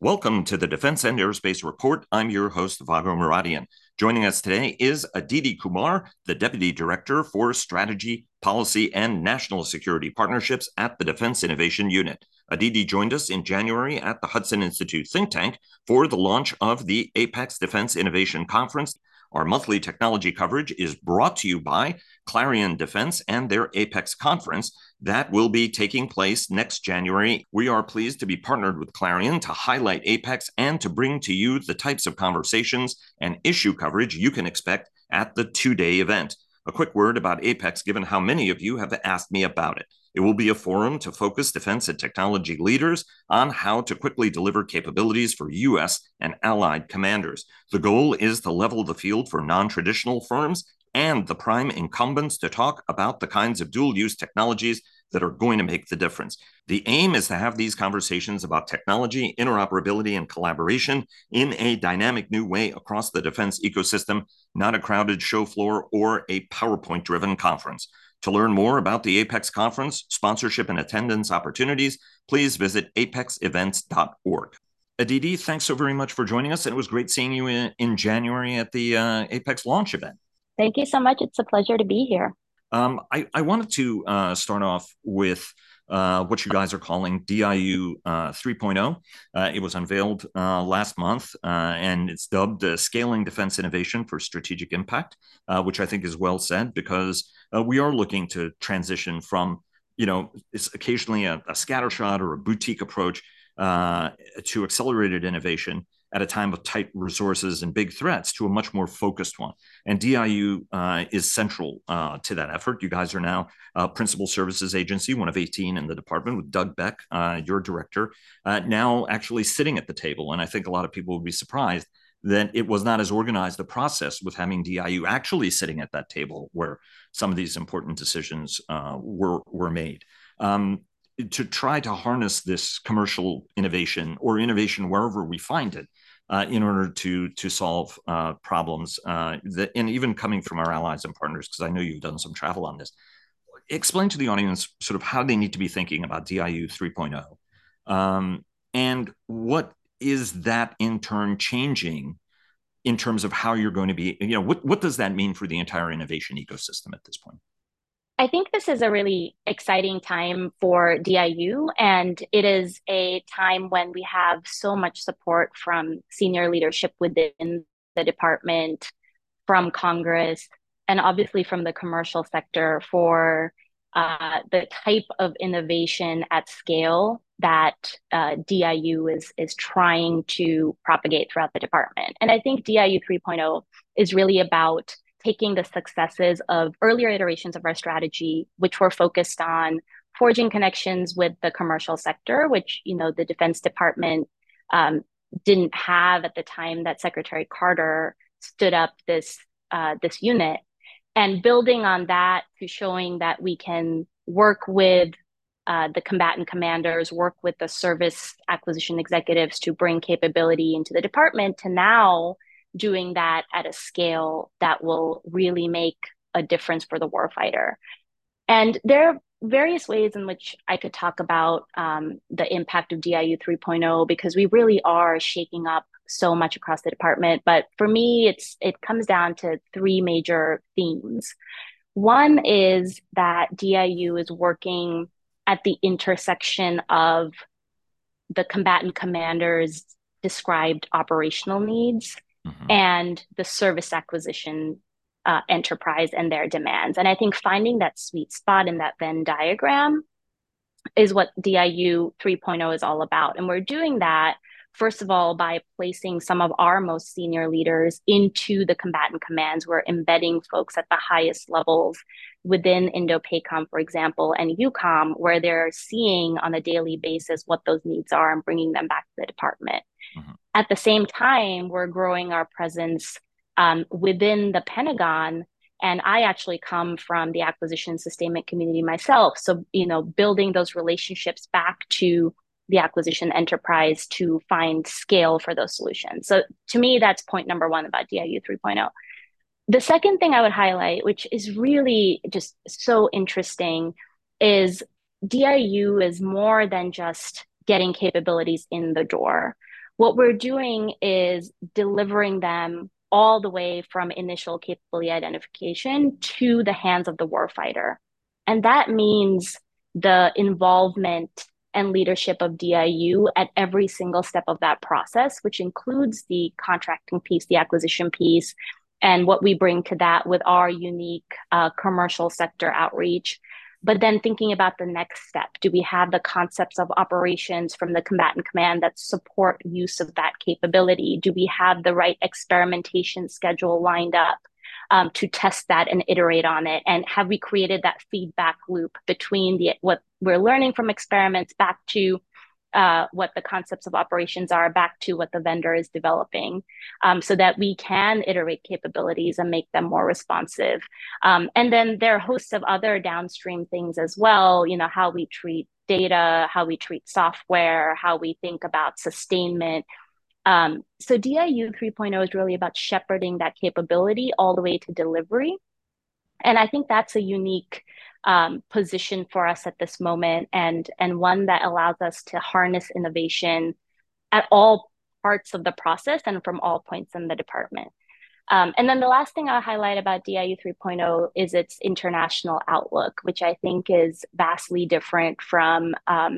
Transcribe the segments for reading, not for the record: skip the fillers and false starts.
Welcome to the Defense and Aerospace Report. I'm your host, Vago Muradian. Joining us today is Aditi Kumar, the Deputy Director for Strategy, Policy, and National Security Partnerships at the Defense Innovation Unit. Aditi joined us in January at the Hudson Institute think tank for the launch of the Apex Defense Innovation Conference. Our monthly technology coverage is brought to you by Clarion Defense and their Apex Conference that will be taking place next January. We are pleased to be partnered with Clarion to highlight Apex and to bring to you the types of conversations and issue coverage you can expect at the two-day event. A quick word about Apex, given how many of you have asked me about it. It will be a forum to focus defense and technology leaders on how to quickly deliver capabilities for U.S. and allied commanders. The goal is to level the field for non-traditional firms and the prime incumbents to talk about the kinds of dual-use technologies that are going to make the difference. The aim is to have these conversations about technology, interoperability, and collaboration in a dynamic new way across the defense ecosystem, not a crowded show floor or a PowerPoint-driven conference. To learn more about the Apex Conference, sponsorship and attendance opportunities, please visit apexevents.org. Aditi, thanks so very much for joining us. And it was great seeing you in January at the Apex launch event. Thank you so much. It's a pleasure to be here. I wanted to start off with what you guys are calling DIU 3.0. It was unveiled last month, and it's dubbed Scaling Defense Innovation for Strategic Impact, which I think is well said because we are looking to transition from, it's occasionally a scattershot or a boutique approach to accelerated innovation at a time of tight resources and big threats to a much more focused one. And DIU is central to that effort. You guys are now Principal Services Agency, one of 18 in the department, with Doug Beck, your director, now actually sitting at the table. And I think a lot of people would be surprised that it was not as organized a process with having DIU actually sitting at that table where some of these important decisions were made. To try to harness this commercial innovation or innovation wherever we find it in order to solve problems and even coming from our allies and partners, because I know you've done some travel on this. Explain to the audience sort of how they need to be thinking about DIU 3.0 and what is that in turn changing in terms of how you're going to be, what does that mean for the entire innovation ecosystem at this point? I think this is a really exciting time for DIU, and it is a time when we have so much support from senior leadership within the department, from Congress, and obviously from the commercial sector for the type of innovation at scale that DIU is trying to propagate throughout the department. And I think DIU 3.0 is really about taking the successes of earlier iterations of our strategy, which were focused on forging connections with the commercial sector, which the Defense Department didn't have at the time that Secretary Carter stood up this unit, and building on that to showing that we can work with the combatant commanders, work with the service acquisition executives to bring capability into the department, to now doing that at a scale that will really make a difference for the warfighter. And there are various ways in which I could talk about the impact of DIU 3.0, because we really are shaking up so much across the department. But for me, it comes down to three major themes. One is that DIU is working at the intersection of the combatant commanders' described operational needs and the service acquisition enterprise and their demands. And I think finding that sweet spot in that Venn diagram is what DIU 3.0 is all about. And we're doing that, first of all, by placing some of our most senior leaders into the combatant commands. We're embedding folks at the highest levels within INDOPACOM, for example, and EUCOM, where they're seeing on a daily basis what those needs are and bringing them back to the department. At the same time, we're growing our presence within the Pentagon. And I actually come from the acquisition sustainment community myself. So, building those relationships back to the acquisition enterprise to find scale for those solutions. So to me, that's point number one about DIU 3.0. The second thing I would highlight, which is really just so interesting, is DIU is more than just getting capabilities in the door. What we're doing is delivering them all the way from initial capability identification to the hands of the warfighter. And that means the involvement and leadership of DIU at every single step of that process, which includes the contracting piece, the acquisition piece, and what we bring to that with our unique commercial sector outreach. But then thinking about the next step, do we have the concepts of operations from the combatant command that support use of that capability? Do we have the right experimentation schedule lined up to test that and iterate on it? And have we created that feedback loop between what we're learning from experiments back to what the concepts of operations are back to what the vendor is developing, so that we can iterate capabilities and make them more responsive. And then there are hosts of other downstream things as well, how we treat data, how we treat software, how we think about sustainment. So DIU 3.0 is really about shepherding that capability all the way to delivery. And I think that's a unique position for us at this moment, and one that allows us to harness innovation at all parts of the process and from all points in the department. And then the last thing I'll highlight about DIU 3.0 is its international outlook, which I think is vastly different from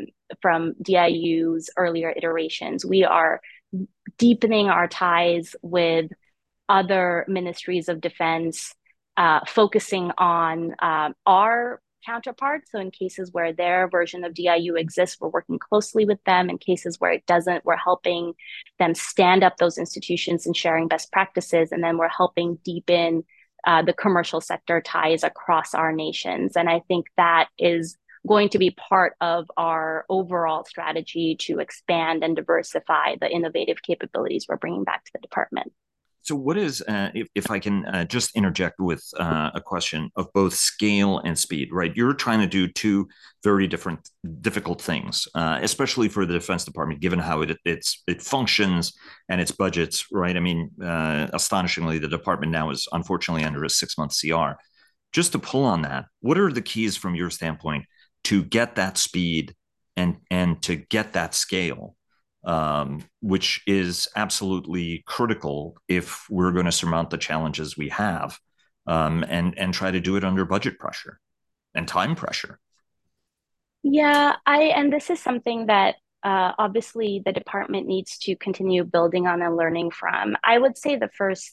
DIU's earlier iterations. We are deepening our ties with other ministries of defense, focusing on our counterparts. So in cases where their version of DIU exists, we're working closely with them. In cases where it doesn't, we're helping them stand up those institutions and sharing best practices. And then we're helping deepen the commercial sector ties across our nations. And I think that is going to be part of our overall strategy to expand and diversify the innovative capabilities we're bringing back to the department. So, what is, if I can just interject with a question of both scale and speed, right? You're trying to do two very different, difficult things, especially for the Defense Department, given how it functions and its budgets, right? I mean, astonishingly, the department now is unfortunately under a 6-month CR. Just to pull on that, what are the keys from your standpoint to get that speed and to get that scale? Which is absolutely critical if we're going to surmount the challenges we have, and try to do it under budget pressure and time pressure. Yeah, and this is something that obviously the department needs to continue building on and learning from. I would say the first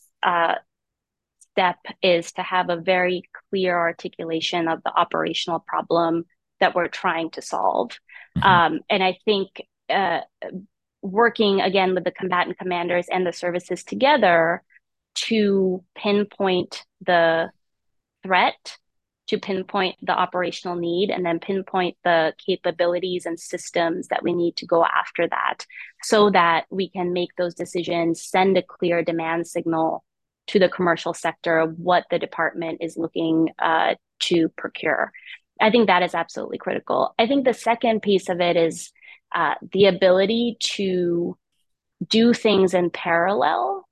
step is to have a very clear articulation of the operational problem that we're trying to solve. And I think working again with the combatant commanders and the services together to pinpoint the threat, to pinpoint the operational need, and then pinpoint the capabilities and systems that we need to go after that, so that we can make those decisions, send a clear demand signal to the commercial sector of what the department is looking to procure. I think that is absolutely critical. I think the second piece of it is the ability to do things in parallel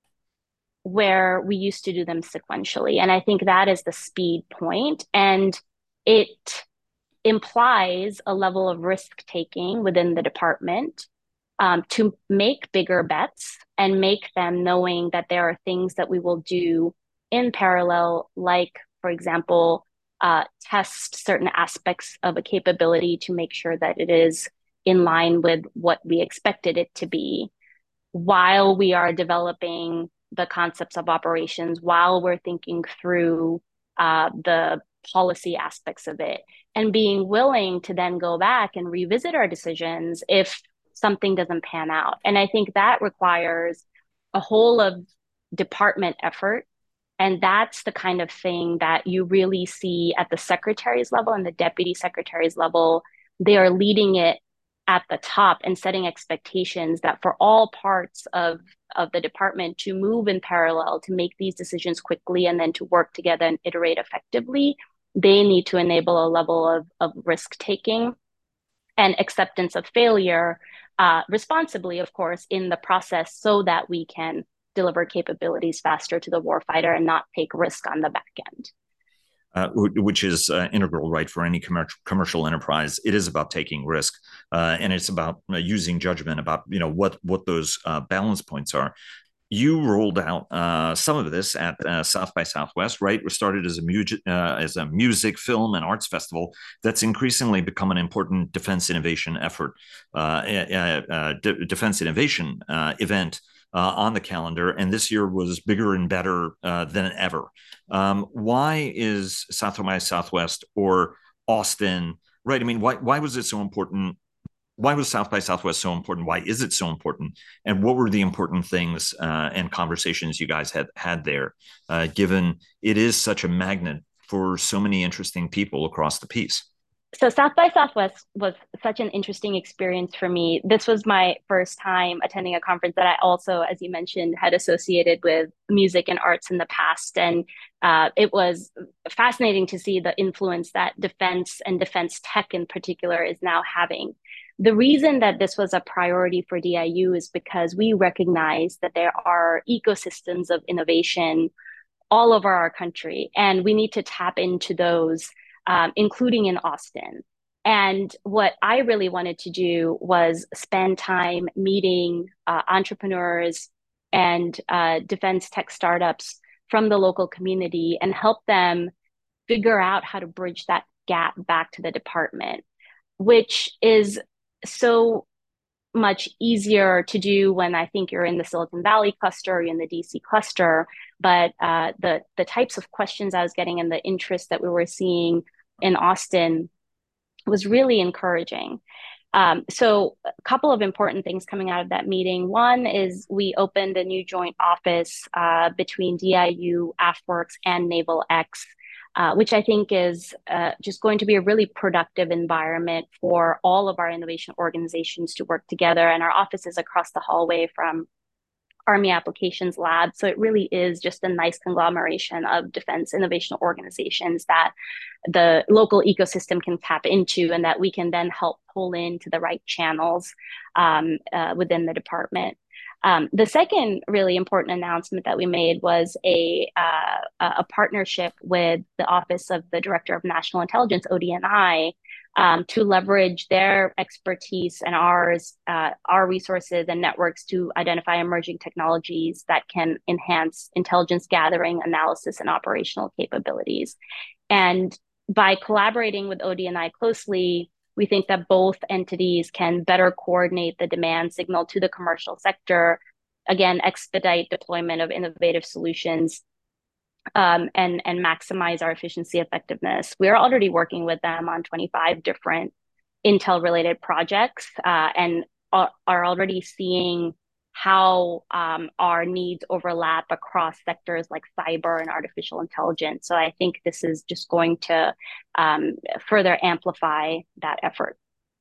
where we used to do them sequentially. And I think that is the speed point. And it implies a level of risk taking within the department to make bigger bets and make them knowing that there are things that we will do in parallel, like, for example, test certain aspects of a capability to make sure that it is in line with what we expected it to be, while we are developing the concepts of operations, while we're thinking through the policy aspects of it, and being willing to then go back and revisit our decisions if something doesn't pan out. And I think that requires a whole of department effort. And that's the kind of thing that you really see at the secretary's level and the deputy secretary's level. They are leading it at the top and setting expectations that for all parts of the department to move in parallel, to make these decisions quickly, and then to work together and iterate effectively, they need to enable a level of risk taking and acceptance of failure responsibly, of course, in the process, so that we can deliver capabilities faster to the warfighter and not take risk on the back end. which is integral, right, for any commercial enterprise. It is about taking risk, and it's about using judgment about what those balance points are. You rolled out some of this at South by Southwest, right? It started as a music, film, and arts festival that's increasingly become an important defense innovation effort, defense innovation event on the calendar. And this year was bigger and better than ever. Why is South by Southwest or Austin, right? I mean, why was it so important? Why was South by Southwest so important? Why is it so important? And what were the important things and conversations you guys had there, given it is such a magnet for so many interesting people across the piece? So South by Southwest was such an interesting experience for me. This was my first time attending a conference that I also, as you mentioned, had associated with music and arts in the past. And it was fascinating to see the influence that defense and defense tech in particular is now having. The reason that this was a priority for DIU is because we recognize that there are ecosystems of innovation all over our country, and we need to tap into those, including in Austin. And what I really wanted to do was spend time meeting entrepreneurs and defense tech startups from the local community and help them figure out how to bridge that gap back to the department, which is so much easier to do when I think you're in the Silicon Valley cluster or in the DC cluster. But the types of questions I was getting and the interest that we were seeing in Austin was really encouraging. So a couple of important things coming out of that meeting. One is we opened a new joint office between DIU, AFWorks, and Naval X, which I think is just going to be a really productive environment for all of our innovation organizations to work together. And our office is across the hallway from Army Applications Lab. So it really is just a nice conglomeration of defense innovation organizations that the local ecosystem can tap into and that we can then help pull into the right channels within the department. The second really important announcement that we made was a partnership with the Office of the Director of National Intelligence, ODNI, to leverage their expertise and our resources and networks to identify emerging technologies that can enhance intelligence gathering, analysis, and operational capabilities. And by collaborating with ODNI closely, we think that both entities can better coordinate the demand signal to the commercial sector, again, expedite deployment of innovative solutions, and maximize our efficiency effectiveness. We are already working with them on 25 different Intel related projects and are already seeing how our needs overlap across sectors like cyber and artificial intelligence. So I think this is just going to further amplify that effort.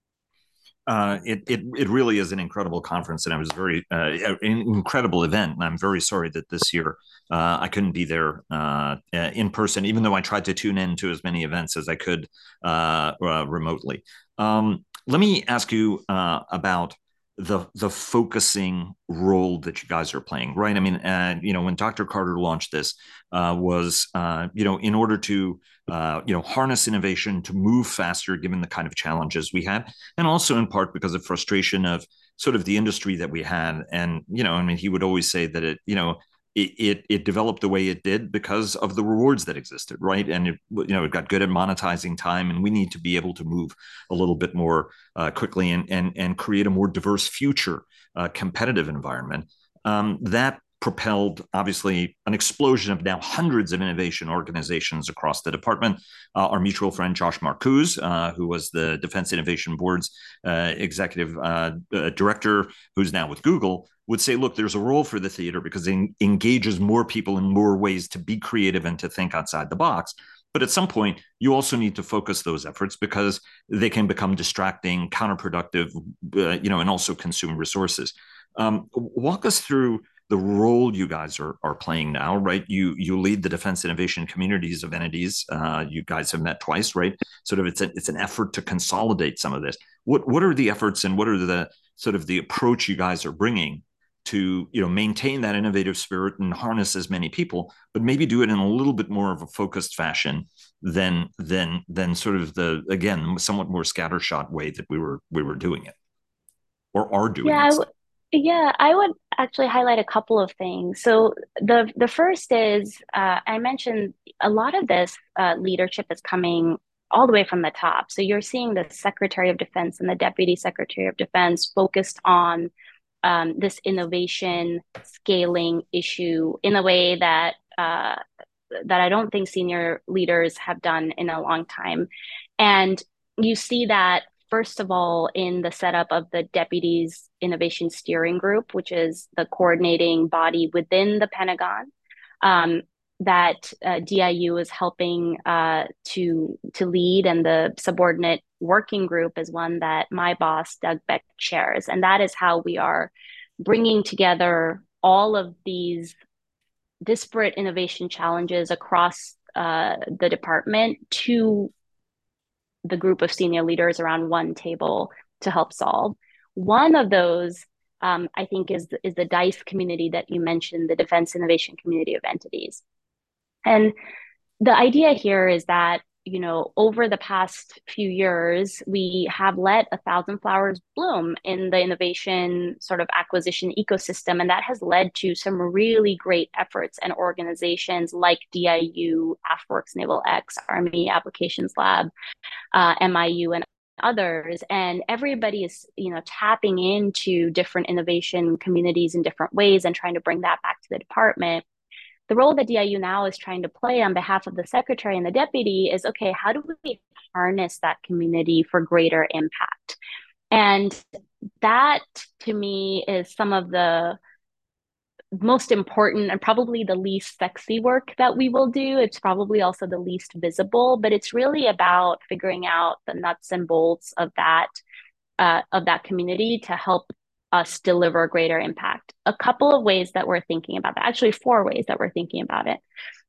It really is an incredible conference, and I was very an incredible event. And I'm very sorry that this year I couldn't be there in person, even though I tried to tune in to as many events as I could remotely. Let me ask you about the focusing role that you guys are playing, right? I mean, when Dr. Carter launched this, was in order to harness innovation to move faster, given the kind of challenges we had, and also in part because of frustration of sort of the industry that we had. And he would always say that it developed the way it did because of the rewards that existed, right? And it got good at monetizing time, and we need to be able to move a little bit more quickly and create a more diverse future competitive environment. That propelled, obviously, an explosion of now hundreds of innovation organizations across the department. Our mutual friend, Josh Marcoux, who was the Defense Innovation Board's executive director, who's now with Google, would say, look, there's a role for the theater because it engages more people in more ways to be creative and to think outside the box. But at some point, you also need to focus those efforts because they can become distracting, counterproductive, and also consume resources. Walk us through the role you guys are playing now, right? You lead the defense innovation communities of entities. You guys have met twice, right? Sort of it's an effort to consolidate some of this. What are the efforts and what are the sort of the approach you guys are bringing to maintain that innovative spirit and harness as many people, but maybe do it in a little bit more of a focused fashion than sort of the, again, somewhat more scattershot way that we were doing it, or are doing Yeah, it. yeah, I would actually highlight a couple of things. So the first is I mentioned a lot of this leadership is coming all the way from the top. So you're seeing the Secretary of Defense and the Deputy Secretary of Defense focused on this innovation scaling issue in a way that I don't think senior leaders have done in a long time. And you see that, first of all, in the setup of the Deputies Innovation Steering Group, which is the coordinating body within the Pentagon. That DIU is helping to lead, and the subordinate working group is one that my boss, Doug Beck, chairs. And that is how we are bringing together all of these disparate innovation challenges across the department to the group of senior leaders around one table to help solve. One of those, I think, is the DICE community that you mentioned, the Defense Innovation Community of Entities. And the idea here is that, over the past few years, we have let 1,000 flowers bloom in the innovation sort of acquisition ecosystem. And that has led to some really great efforts and organizations like DIU, AFWorks, Naval X, Army Applications Lab, MIU, and others. And everybody is, tapping into different innovation communities in different ways and trying to bring that back to the department. The role that DIU now is trying to play on behalf of the secretary and the deputy is, okay, how do we harness that community for greater impact? And that, to me, is some of the most important and probably the least sexy work that we will do. It's probably also the least visible, but it's really about figuring out the nuts and bolts of that community to help us deliver greater impact. A couple of ways that we're thinking about that, actually 4 ways that we're thinking about it.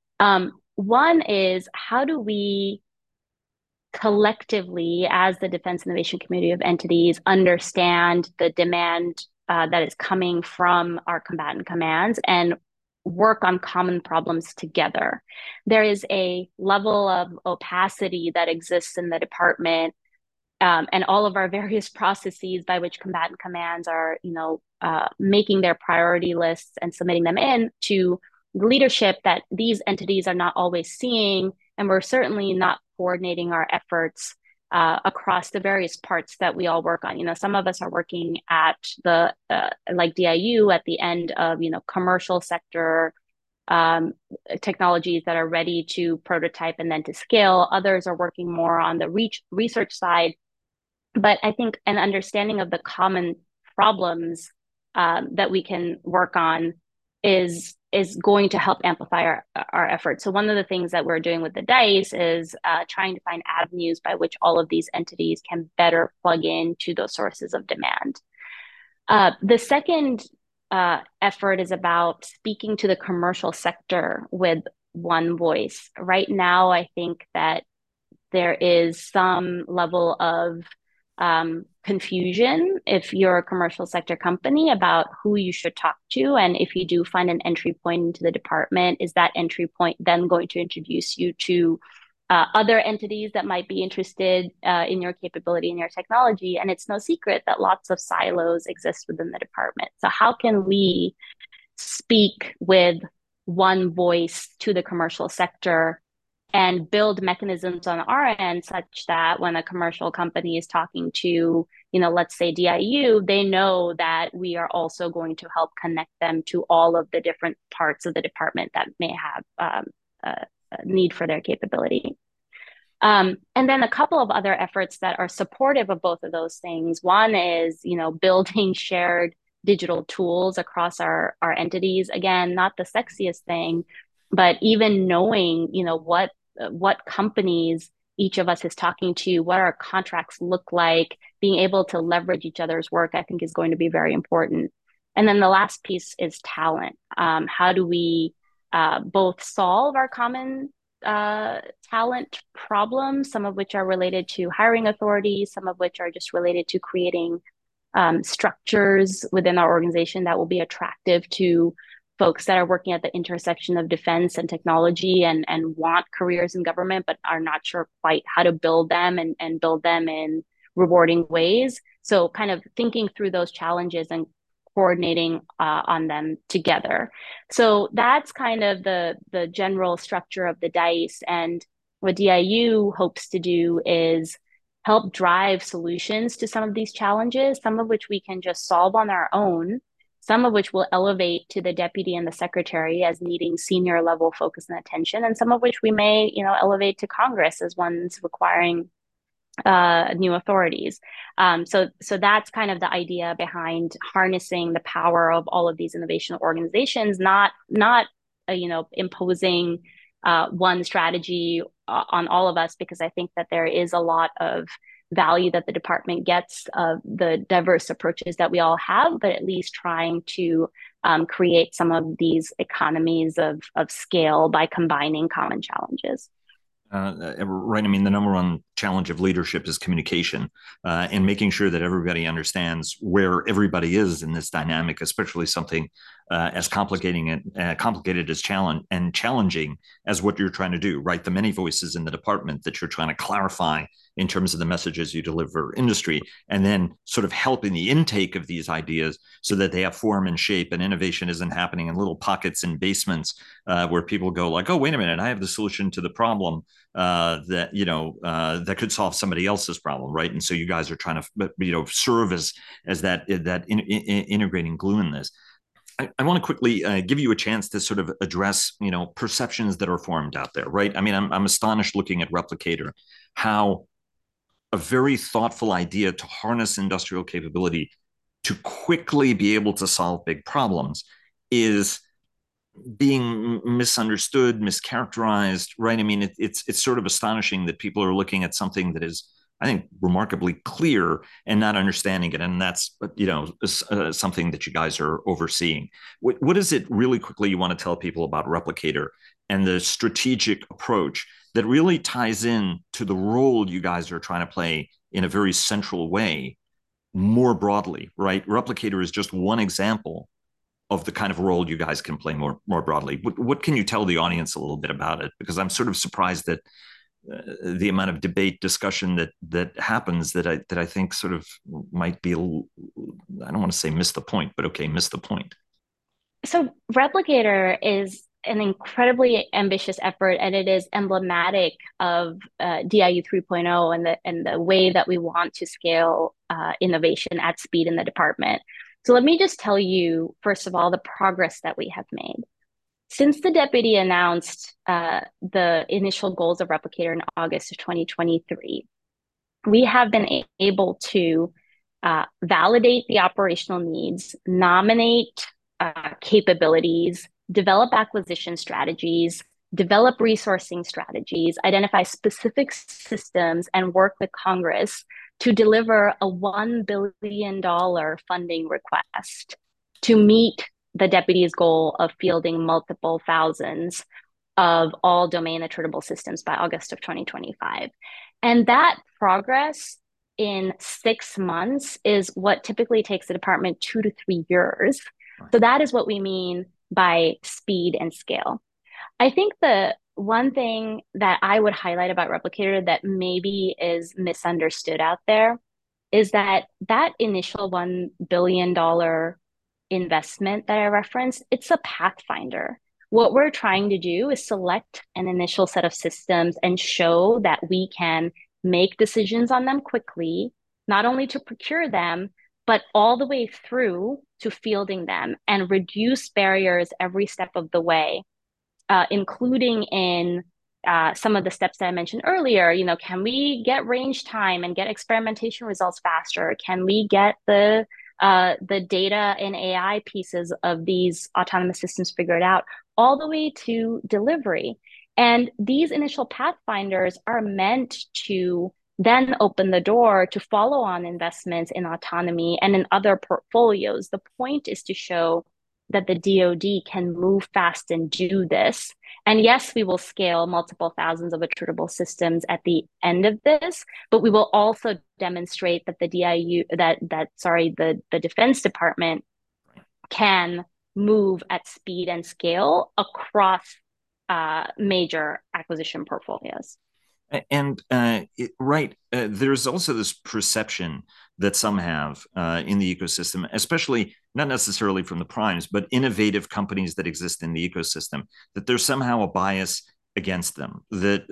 One is, how do we collectively, as the Defense Innovation Community of Entities, understand the demand that is coming from our combatant commands and work on common problems together? There is a level of opacity that exists in the department, and all of our various processes by which combatant commands are, making their priority lists and submitting them in to leadership, that these entities are not always seeing, and we're certainly not coordinating our efforts across the various parts that we all work on. Some of us are working at the like DIU at the end of commercial sector technologies that are ready to prototype and then to scale. Others are working more on the research side. But I think an understanding of the common problems that we can work on is going to help amplify our efforts. So one of the things that we're doing with the DICE is trying to find avenues by which all of these entities can better plug into those sources of demand. The second effort is about speaking to the commercial sector with one voice. Right now, I think that there is some level of confusion if you're a commercial sector company about who you should talk to. And if you do find an entry point into the department, is that entry point then going to introduce you to other entities that might be interested in your capability and your technology? And it's no secret that lots of silos exist within the department. So how can we speak with one voice to the commercial sector and build mechanisms on our end such that when a commercial company is talking to, let's say DIU, they know that we are also going to help connect them to all of the different parts of the department that may have a need for their capability. And then a couple of other efforts that are supportive of both of those things. One is, building shared digital tools across our entities. Again, not the sexiest thing, but even knowing, what companies each of us is talking to, what our contracts look like, being able to leverage each other's work, I think is going to be very important. And then the last piece is talent. How do we both solve our common talent problems, some of which are related to hiring authorities, some of which are just related to creating structures within our organization that will be attractive to folks that are working at the intersection of defense and technology and want careers in government, but are not sure quite how to build them and build them in rewarding ways. So kind of thinking through those challenges and coordinating on them together. So that's kind of the general structure of the DICE. And what DIU hopes to do is help drive solutions to some of these challenges, some of which we can just solve on our own, some of which will elevate to the deputy and the secretary as needing senior level focus and attention, and some of which we may, elevate to Congress as ones requiring new authorities. So that's kind of the idea behind harnessing the power of all of these innovation organizations, not imposing one strategy on all of us, because I think that there is a lot of value that the department gets of the diverse approaches that we all have, but at least trying to create some of these economies of scale by combining common challenges. Right. I mean, the number one challenge of leadership is communication and making sure that everybody understands where everybody is in this dynamic, especially something as complicated as challenging as what you're trying to do, right? The many voices in the department that you're trying to clarify in terms of the messages you deliver industry, and then sort of helping the intake of these ideas so that they have form and shape, and innovation isn't happening in little pockets and basements where people go like, oh, wait a minute, I have the solution to the problem that could solve somebody else's problem, right? And so you guys are trying to serve as that integrating glue in this. I want to quickly give you a chance to sort of address perceptions that are formed out there, right? I mean, I'm astonished looking at Replicator, how a very thoughtful idea to harness industrial capability to quickly be able to solve big problems is being misunderstood, mischaracterized, right? I mean, it's sort of astonishing that people are looking at something that is, I think, remarkably clear and not understanding it. And that's, something that you guys are overseeing. What is it really quickly you want to tell people about Replicator and the strategic approach that really ties in to the role you guys are trying to play in a very central way more broadly, right? Replicator is just one example of the kind of role you guys can play more broadly. What can you tell the audience a little bit about it? Because I'm sort of surprised that the amount of debate, discussion that happens that I think sort of might be, I don't want to say miss the point, but okay, miss the point. So Replicator is an incredibly ambitious effort, and it is emblematic of DIU 3.0 and the way that we want to scale innovation at speed in the department. So let me just tell you, first of all, the progress that we have made. Since the deputy announced the initial goals of Replicator in August of 2023, we have been able to validate the operational needs, nominate capabilities, develop acquisition strategies, develop resourcing strategies, identify specific systems, and work with Congress to deliver a $1 billion funding request to meet the deputy's goal of fielding multiple thousands of all domain attritable systems by August of 2025. And that progress in 6 months is what typically takes the department 2 to 3 years. So that is what we mean by speed and scale. I think the one thing that I would highlight about Replicator that maybe is misunderstood out there is that initial $1 billion investment that I referenced, it's a pathfinder. What we're trying to do is select an initial set of systems and show that we can make decisions on them quickly, not only to procure them, but all the way through to fielding them and reduce barriers every step of the way, including in some of the steps that I mentioned earlier. Can we get range time and get experimentation results faster? Can we get the data and AI pieces of these autonomous systems figured out all the way to delivery? And these initial pathfinders are meant to then open the door to follow on investments in autonomy and in other portfolios. The point is to show that the DoD can move fast and do this. And yes, we will scale multiple thousands of attritable systems at the end of this, but we will also demonstrate that the the Defense Department can move at speed and scale across major acquisition portfolios. And there's also this perception that some have in the ecosystem, especially not necessarily from the primes, but innovative companies that exist in the ecosystem, that there's somehow a bias against them.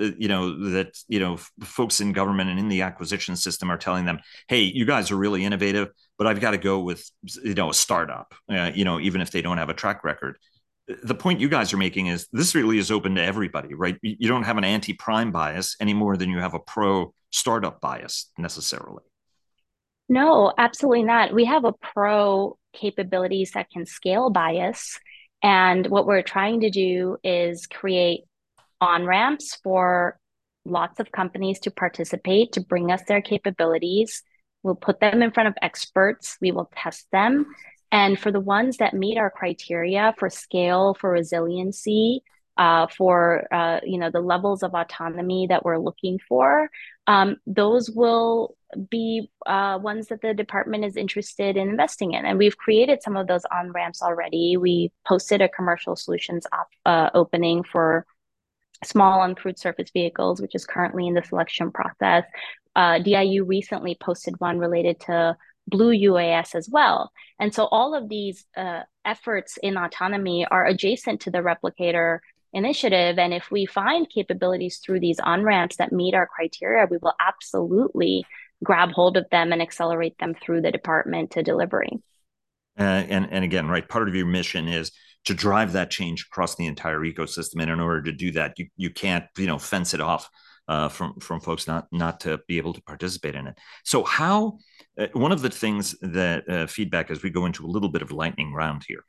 That folks in government and in the acquisition system are telling them, "Hey, you guys are really innovative, but I've got to go with a startup, even if they don't have a track record." The point you guys are making is this really is open to everybody, right? You don't have an anti-prime bias any more than you have a pro-startup bias necessarily. No, absolutely not. We have a pro capabilities that can scale bias. And what we're trying to do is create on ramps for lots of companies to participate, to bring us their capabilities. We'll put them in front of experts, we will test them. And for the ones that meet our criteria for scale, for resiliency, for the levels of autonomy that we're looking for, those will be ones that the department is interested in investing in. And we've created some of those on ramps already. We posted a commercial solutions opening for small uncrewed surface vehicles, which is currently in the selection process. DIU recently posted one related to Blue UAS as well. And so all of these efforts in autonomy are adjacent to the replicator initiative. And if we find capabilities through these on-ramps that meet our criteria, we will absolutely grab hold of them and accelerate them through the department to delivery. And again, right, part of your mission is to drive that change across the entire ecosystem. And in order to do that, you can't fence it off from folks not to be able to participate in it. So how one of the things that feedback as we go into a little bit of lightning round here.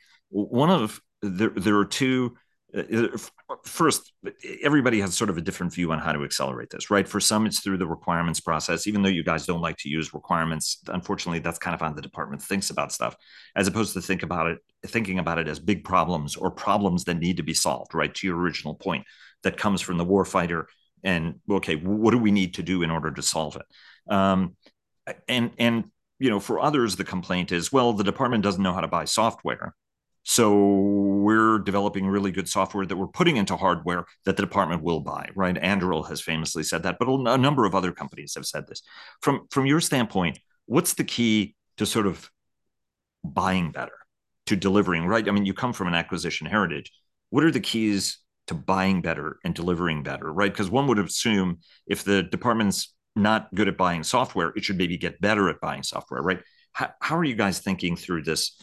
There are two. First, everybody has sort of a different view on how to accelerate this, right? For some, it's through the requirements process, even though you guys don't like to use requirements. Unfortunately, that's kind of how the department thinks about stuff, as opposed to thinking about it as big problems or problems that need to be solved, right? To your original point, that comes from the warfighter. And okay, what do we need to do in order to solve it? And for others, the complaint is, well, the department doesn't know how to buy software. So we're developing really good software that we're putting into hardware that the department will buy, right? Anduril has famously said that, but a number of other companies have said this. From your standpoint, what's the key to sort of buying better, to delivering, right? I mean, you come from an acquisition heritage. What are the keys to buying better and delivering better, right? Because one would assume if the department's not good at buying software, it should maybe get better at buying software, right? How are you guys thinking through this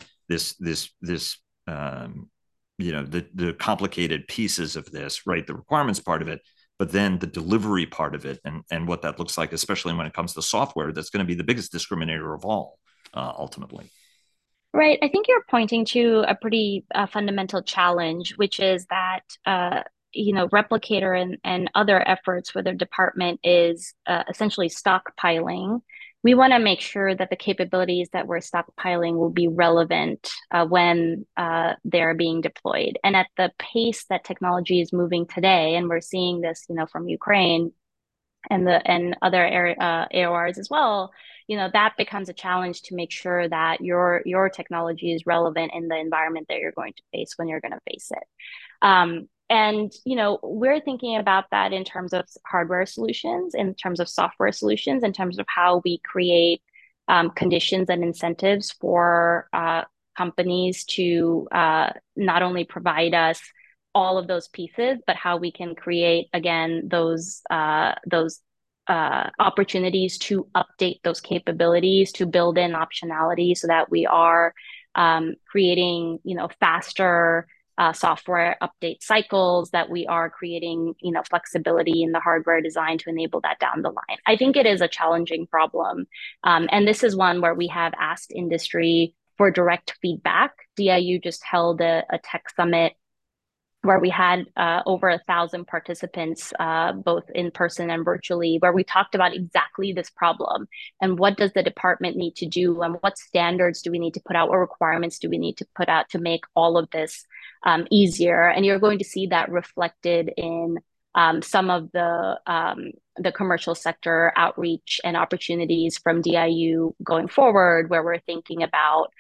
the complicated pieces of this, right? The requirements part of it, but then the delivery part of it and what that looks like, especially when it comes to software, that's going to be the biggest discriminator of all, ultimately. Right. I think you're pointing to a pretty fundamental challenge, which is that, Replicator and other efforts where the department is essentially stockpiling. We want to make sure that the capabilities that we're stockpiling will be relevant when they're being deployed. And at the pace that technology is moving today, and we're seeing this, from Ukraine and other AORs as well, that becomes a challenge to make sure that your technology is relevant in the environment that you're going to face when you're going to face it. And we're thinking about that in terms of hardware solutions, in terms of software solutions, in terms of how we create conditions and incentives for companies to not only provide us all of those pieces, but how we can create, again, those opportunities to update those capabilities, to build in optionality so that we are creating, faster software update cycles, that we are creating, flexibility in the hardware design to enable that down the line. I think it is a challenging problem. And this is one where we have asked industry for direct feedback. DIU just held a tech summit where we had over 1,000 participants, both in person and virtually, where we talked about exactly this problem and what does the department need to do and what standards do we need to put out, what requirements do we need to put out to make all of this easier. And you're going to see that reflected in some of the commercial sector outreach and opportunities from DIU going forward, where we're thinking about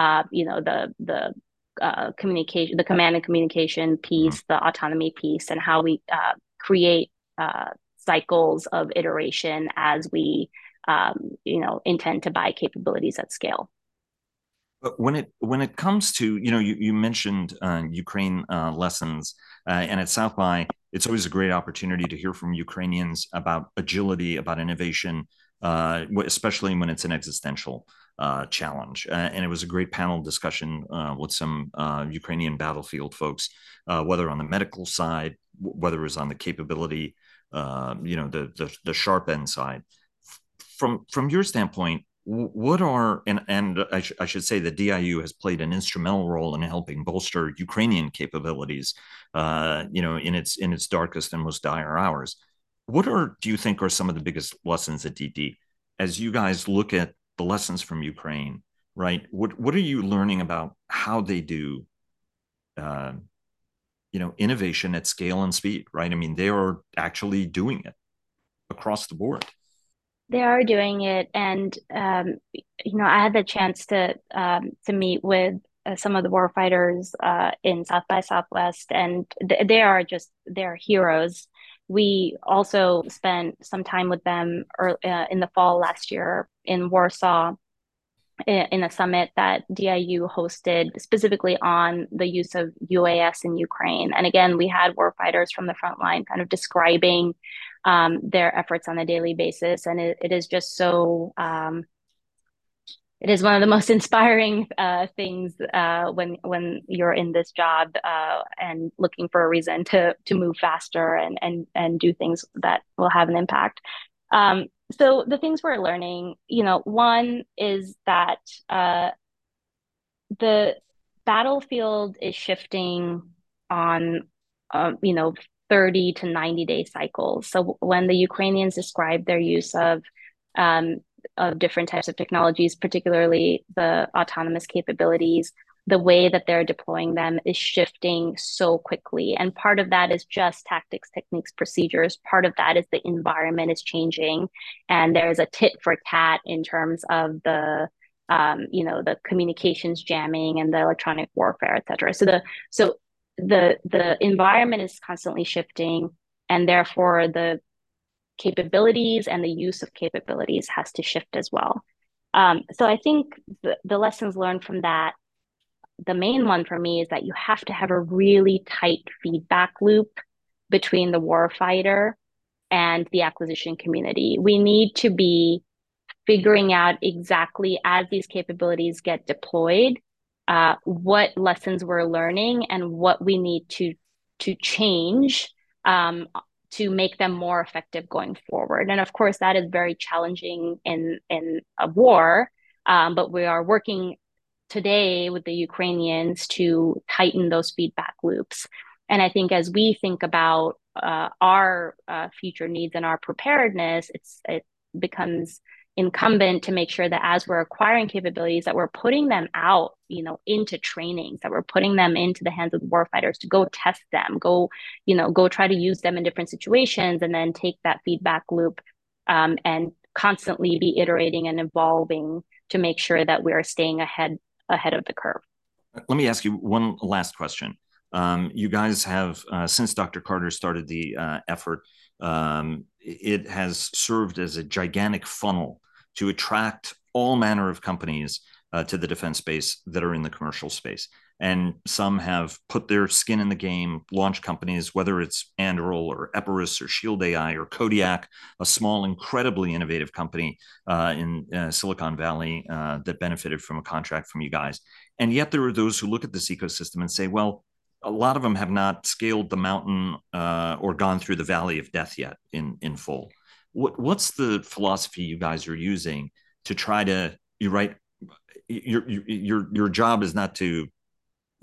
the communication, the command and communication Mhm. piece, the autonomy piece, and how we create cycles of iteration as we intend to buy capabilities at scale. But when it comes to, you mentioned Ukraine lessons, and at South by, it's always a great opportunity to hear from Ukrainians about agility, about innovation, especially when it's an existential challenge. And it was a great panel discussion with some Ukrainian battlefield folks, whether on the medical side, whether it was on the capability, the sharp end side. From your standpoint, what are and I should say that DIU has played an instrumental role in helping bolster Ukrainian capabilities, in its darkest and most dire hours. Do you think are some of the biggest lessons at DD as you guys look at the lessons from Ukraine? Right, what are you learning about how they do, uh, innovation at scale and speed? Right, I mean they are actually doing it across the board. They are doing it, and I had the chance to meet with some of the warfighters in South by Southwest, and they're heroes. We also spent some time with them in the fall last year in Warsaw in a summit that DIU hosted specifically on the use of UAS in Ukraine. And again, we had warfighters from the front line kind of describing their efforts on a daily basis. And it is just it is one of the most inspiring things when you're in this job and looking for a reason to move faster and do things that will have an impact. So the things we're learning, one is that the battlefield is shifting on, 30 to 90-day cycles. So when the Ukrainians describe their use of different types of technologies, particularly the autonomous capabilities, the way that they're deploying them is shifting so quickly. And part of that is just tactics, techniques, procedures. Part of that is the environment is changing. And there's a tit for tat in terms of the communications jamming and the electronic warfare, et cetera. So the environment is constantly shifting, and therefore the capabilities and the use of capabilities has to shift as well. So I think the lessons learned from that, the main one for me is that you have to have a really tight feedback loop between the warfighter and the acquisition community. We need to be figuring out exactly as these capabilities get deployed, what lessons we're learning and what we need to change to make them more effective going forward. And of course, that is very challenging in a war, but we are working today with the Ukrainians to tighten those feedback loops. And I think as we think about our future needs and our preparedness, it becomes incumbent to make sure that as we're acquiring capabilities that we're putting them out into trainings, that we're putting them into the hands of the warfighters to go test them, go try to use them in different situations, and then take that feedback loop and constantly be iterating and evolving to make sure that we are staying ahead of the curve. Let me ask you one last question. You guys have, since Dr. Carter started the effort, it has served as a gigantic funnel to attract all manner of companies to the defense space that are in the commercial space. And some have put their skin in the game, launched companies, whether it's Anduril or Epirus or Shield AI or Kodiak, a small, incredibly innovative company in Silicon Valley that benefited from a contract from you guys. And yet there are those who look at this ecosystem and say, well, a lot of them have not scaled the mountain or gone through the valley of death yet in full. What's the philosophy you guys are using to try to, you right, your job is not to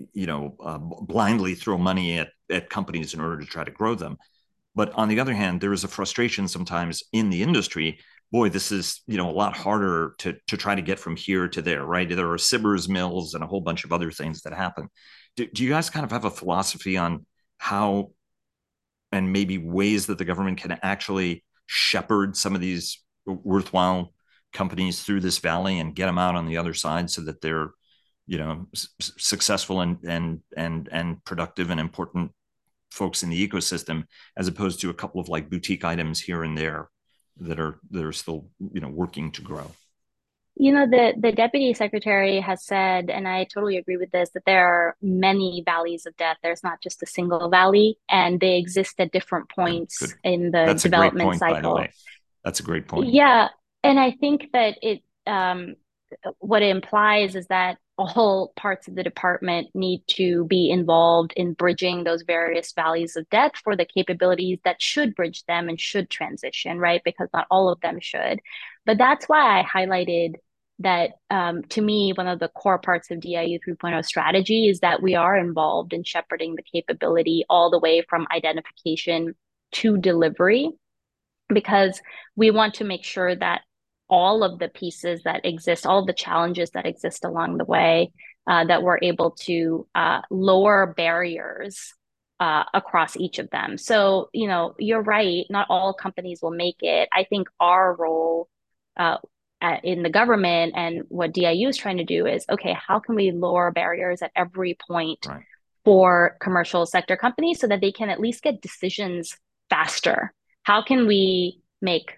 blindly throw money at companies in order to try to grow them. But on the other hand, there is a frustration sometimes in the industry. Boy, this is a lot harder to try to get from here to there, right? There are Sibber's mills and a whole bunch of other things that happen. Do you guys kind of have a philosophy on how and maybe ways that the government can actually shepherd some of these worthwhile companies through this valley and get them out on the other side so that they're successful and productive and important folks in the ecosystem, as opposed to a couple of like boutique items here and there that are still working to grow? The deputy secretary has said, and I totally agree with this, that there are many valleys of death. There's not just a single valley, and they exist at different Yeah, points good. in the That's a great development point, by the cycle. way. That's a great point. Yeah, and I think that what it implies is that all parts of the department need to be involved in bridging those various valleys of death for the capabilities that should bridge them and should transition, right? Because not all of them should. But that's why I highlighted that to me, one of the core parts of DIU 3.0 strategy is that we are involved in shepherding the capability all the way from identification to delivery, because we want to make sure that all of the pieces that exist, all of the challenges that exist along the way, that we're able to lower barriers across each of them. So, you're right, not all companies will make it. I think our role uh, in the government and what DIU is trying to do is, okay, how can we lower barriers at every point Right. for commercial sector companies so that they can at least get decisions faster? How can we make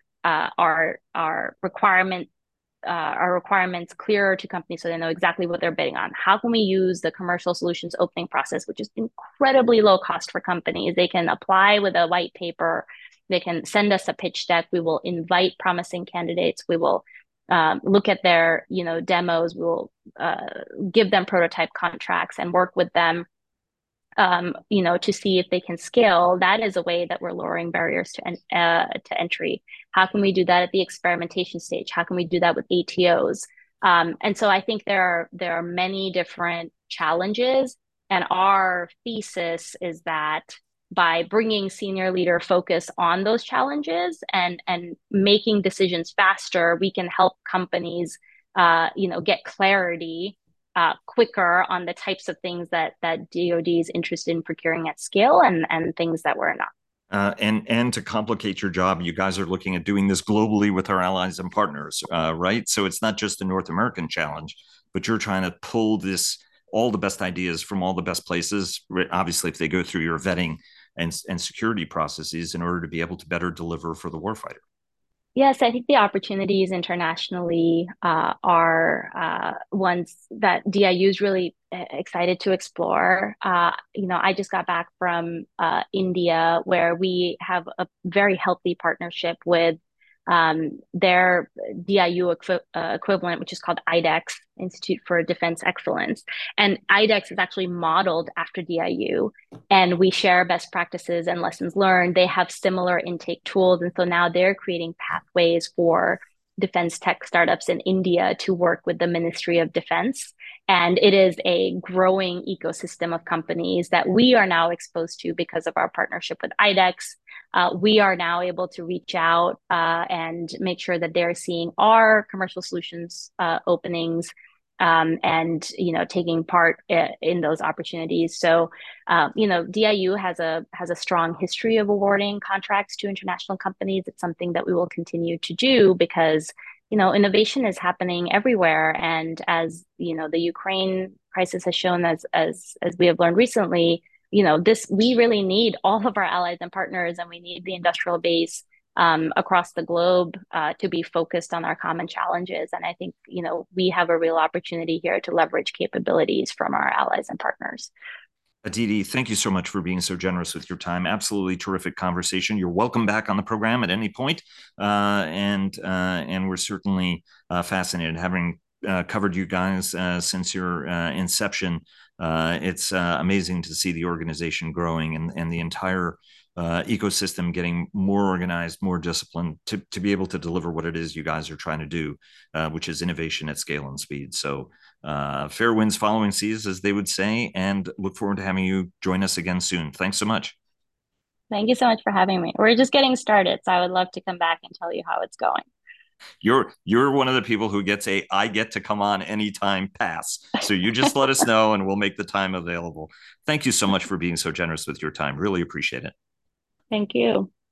our requirements clearer to companies so they know exactly what they're bidding on? How can we use the commercial solutions opening process, which is incredibly low cost for companies? They can apply with a white paper. They can send us a pitch deck. We will invite promising candidates. We will look at their demos. We will give them prototype contracts and work with them to see if they can scale. That is a way that we're lowering barriers to entry. How can we do that at the experimentation stage? How can we do that with ATOs? And so I think there are many different challenges, and our thesis is that by bringing senior leader focus on those challenges and making decisions faster, we can help companies, get clarity quicker on the types of things that DoD is interested in procuring at scale, and things that we're not. And to complicate your job, you guys are looking at doing this globally with our allies and partners, right? So it's not just a North American challenge, but you're trying to pull all the best ideas from all the best places. Obviously, if they go through your vetting and security processes in order to be able to better deliver for the warfighter. Yes, I think the opportunities internationally are ones that DIU is really excited to explore. I just got back from India, where we have a very healthy partnership with their DIU equivalent, which is called IDEX, Institute for Defense Excellence. And IDEX is actually modeled after DIU, and we share best practices and lessons learned. They have similar intake tools. And so now they're creating pathways for defense tech startups in India to work with the Ministry of Defense. And it is a growing ecosystem of companies that we are now exposed to because of our partnership with IDEX. We are now able to reach out and make sure that they're seeing our commercial solutions openings, and taking part in those opportunities. So DIU has a strong history of awarding contracts to international companies. It's something that we will continue to do because innovation is happening everywhere, and as the Ukraine crisis has shown, as we have learned recently, we really need all of our allies and partners, and we need the industrial base across the globe to be focused on our common challenges. And I think we have a real opportunity here to leverage capabilities from our allies and partners. Aditi, thank you so much for being so generous with your time. Absolutely terrific conversation. You're welcome back on the program at any point. And we're certainly fascinated, having covered you guys since your inception. It's amazing to see the organization growing and the entire ecosystem getting more organized, more disciplined to be able to deliver what it is you guys are trying to do, which is innovation at scale and speed. So fair winds following seas, as they would say, and look forward to having you join us again soon. Thanks so much. Thank you so much for having me. We're just getting started, so I would love to come back and tell you how it's going. You're one of the people who gets a I get to come on anytime pass. So you just let us know and we'll make the time available. Thank you so much for being so generous with your time. Really appreciate it. Thank you.